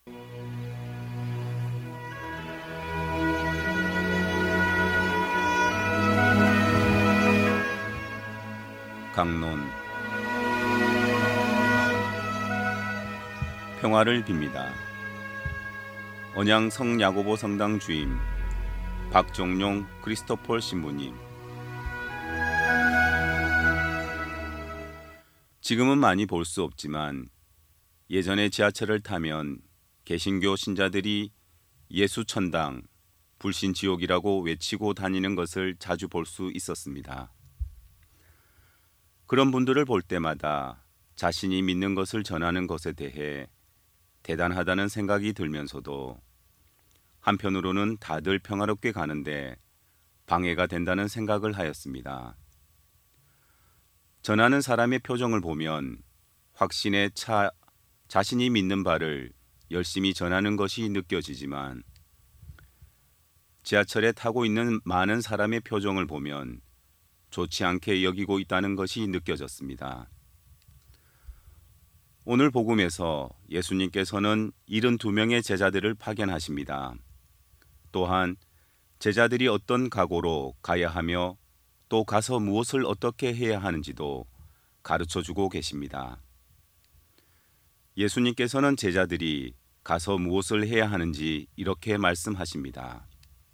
강론 평화를 빕니다. 언양 성야고보 성당 주임 박종용 크리스토폴 신부님. 지금은 많이 볼 수 없지만 예전에 지하철을 타면 개신교 신자들이 예수천당, 불신지옥이라고 외치고 다니는 것을 자주 볼 수 있었습니다. 그런 분들을 볼 때마다 자신이 믿는 것을 전하는 것에 대해 대단하다는 생각이 들면서도 한편으로는 다들 평화롭게 가는데 방해가 된다는 생각을 하였습니다. 전하는 사람의 표정을 보면 확신에 차 자신이 믿는 바를 열심히 전하는 것이 느껴지지만 지하철에 타고 있는 많은 사람의 표정을 보면 좋지 않게 여기고 있다는 것이 느껴졌습니다. 오늘 복음에서 예수님께서는 72명의 제자들을 파견하십니다. 또한 제자들이 어떤 각오로 가야 하며 또 가서 무엇을 어떻게 해야 하는지도 가르쳐주고 계십니다. 예수님께서는 제자들이 가서 무엇을 해야 하는지 이렇게 말씀하십니다.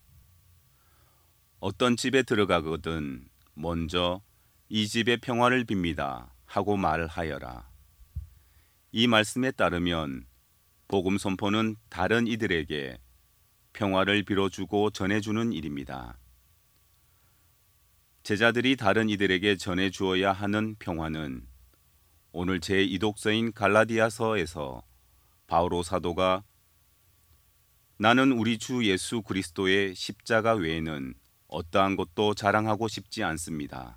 어떤 집에 들어가거든 먼저 이 집의 평화를 빕니다 하고 말하여라. 이 말씀에 따르면 복음 선포는 다른 이들에게 평화를 빌어주고 전해주는 일입니다. 제자들이 다른 이들에게 전해주어야 하는 평화는 오늘 제2독서인 갈라디아서에서 바오로 사도가 나는 우리 주 예수 그리스도의 십자가 외에는 어떠한 것도 자랑하고 싶지 않습니다.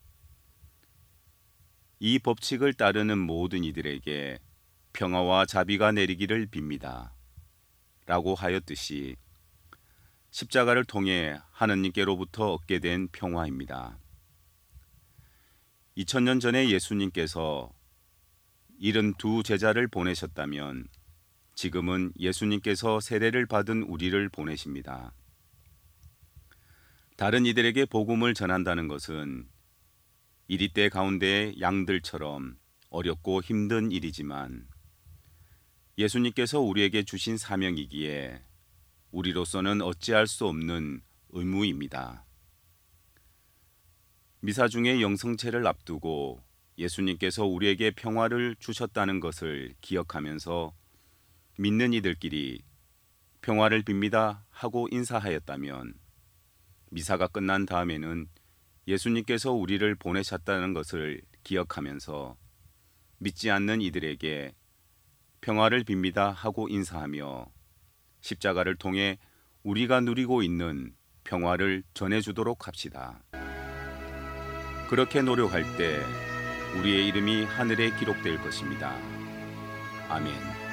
이 법칙을 따르는 모든 이들에게 평화와 자비가 내리기를 빕니다. 라고 하였듯이 십자가를 통해 하느님께로부터 얻게 된 평화입니다. 2000년 전에 예수님께서 72 제자를 보내셨다면 지금은 예수님께서 세례를 받은 우리를 보내십니다. 다른 이들에게 복음을 전한다는 것은 이리떼 가운데의 양들처럼 어렵고 힘든 일이지만 예수님께서 우리에게 주신 사명이기에 우리로서는 어찌할 수 없는 의무입니다. 미사 중에 영성체를 앞두고 예수님께서 우리에게 평화를 주셨다는 것을 기억하면서 믿는 이들끼리 평화를 빕니다 하고 인사하였다면 미사가 끝난 다음에는 예수님께서 우리를 보내셨다는 것을 기억하면서 믿지 않는 이들에게 평화를 빕니다 하고 인사하며 십자가를 통해 우리가 누리고 있는 평화를 전해주도록 합시다. 그렇게 노력할 때 우리의 이름이 하늘에 기록될 것입니다. 아멘.